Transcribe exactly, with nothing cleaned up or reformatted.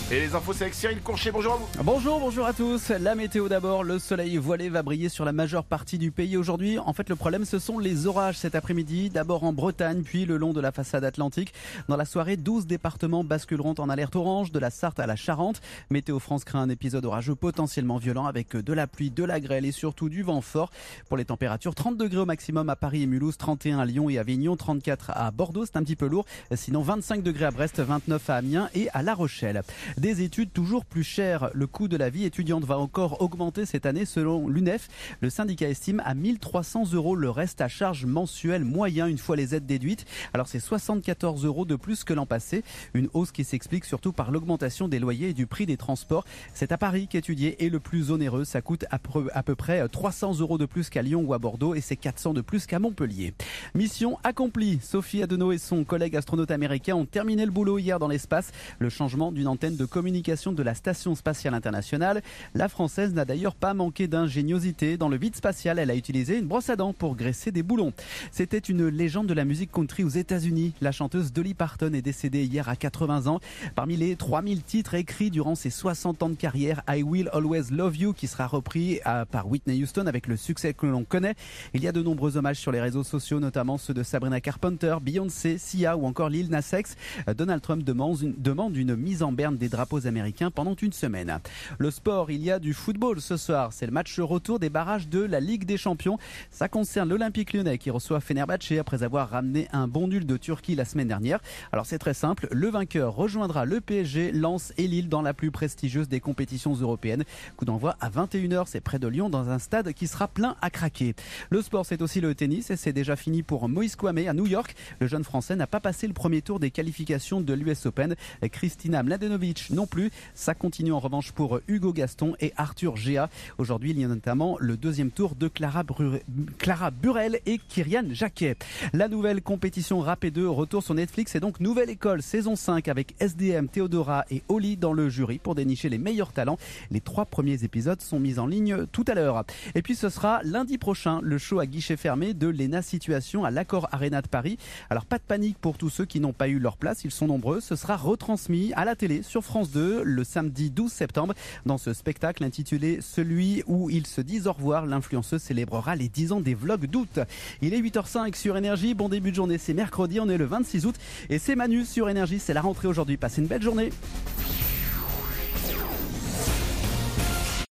Et les infos, c'est avec Cyril Courcher. Bonjour à vous. Bonjour, bonjour à tous. La météo d'abord. Le soleil voilé va briller sur la majeure partie du pays aujourd'hui. En fait, le problème, ce sont les orages cet après-midi. D'abord en Bretagne, puis le long de la façade atlantique. Dans la soirée, douze départements basculeront en alerte orange, de la Sarthe à la Charente. Météo France craint un épisode orageux potentiellement violent avec de la pluie, de la grêle et surtout du vent fort. Pour les températures, trente degrés au maximum à Paris et Mulhouse, trente et un à Lyon et Avignon, trente-quatre à Bordeaux. C'est un petit peu lourd. Sinon, vingt-cinq degrés à Brest, vingt-neuf à Amiens et à La Rochelle. Des études toujours plus chères. Le coût de la vie étudiante va encore augmenter cette année selon l'U N E F. Le syndicat estime à mille trois cents euros le reste à charge mensuel moyen une fois les aides déduites. Alors c'est soixante-quatorze euros de plus que l'an passé. Une hausse qui s'explique surtout par l'augmentation des loyers et du prix des transports. C'est à Paris qu'étudier est le plus onéreux. Ça coûte à peu, à peu près trois cents euros de plus qu'à Lyon ou à Bordeaux et c'est quatre cents de plus qu'à Montpellier. Mission accomplie. Sophie Adenau et son collègue astronaute américain ont terminé le boulot hier dans l'espace. Le changement d'une antenne de communication de la Station spatiale internationale. La Française n'a d'ailleurs pas manqué d'ingéniosité. Dans le vide spatial, elle a utilisé une brosse à dents pour graisser des boulons. C'était une légende de la musique country aux États-Unis. La chanteuse Dolly Parton est décédée hier à quatre-vingts ans. Parmi les trois mille titres écrits durant ses soixante ans de carrière, I Will Always Love You, qui sera repris à, par Whitney Houston avec le succès que l'on connaît. Il y a de nombreux hommages sur les réseaux sociaux, notamment ceux de Sabrina Carpenter, Beyoncé, Sia ou encore Lil Nas X. Donald Trump demande une, demande une mise en berne des drapeaux américains pendant une semaine. Le sport, il y a du football ce soir. C'est le match retour des barrages de la Ligue des Champions. Ça concerne l'Olympique Lyonnais qui reçoit Fenerbahçe après avoir ramené un bon nul de Turquie la semaine dernière. Alors c'est très simple, le vainqueur rejoindra le P S G, Lens et Lille dans la plus prestigieuse des compétitions européennes. Coup d'envoi à vingt et une heures, c'est près de Lyon dans un stade qui sera plein à craquer. Le sport, c'est aussi le tennis et c'est déjà fini pour Moïse Kouame à New York. Le jeune Français n'a pas passé le premier tour des qualifications de l'U S Open. Christina Mladenovic non plus. Ça continue en revanche pour Hugo Gaston et Arthur Géa. Aujourd'hui, il y a notamment le deuxième tour de Clara, Bru- Clara Burel et Kyrian Jacquet. La nouvelle compétition Rap deux retour sur Netflix et donc Nouvelle École saison cinq avec S D M, Théodora et Oli dans le jury pour dénicher les meilleurs talents. Les trois premiers épisodes sont mis en ligne tout à l'heure. Et puis ce sera lundi prochain le show à guichet fermé de Lena Situation à l'Accor Arena de Paris. Alors pas de panique pour tous ceux qui n'ont pas eu leur place, ils sont nombreux. Ce sera retransmis à la télé sur France deux le samedi douze septembre. Dans ce spectacle intitulé Celui où ils se disent au revoir, l'influenceuse célébrera les dix ans des vlogs d'août. Il est huit heures cinq sur Énergie. Bon début de journée, c'est mercredi, on est le vingt-six août et c'est Manu sur Énergie, c'est la rentrée aujourd'hui. Passez une belle journée.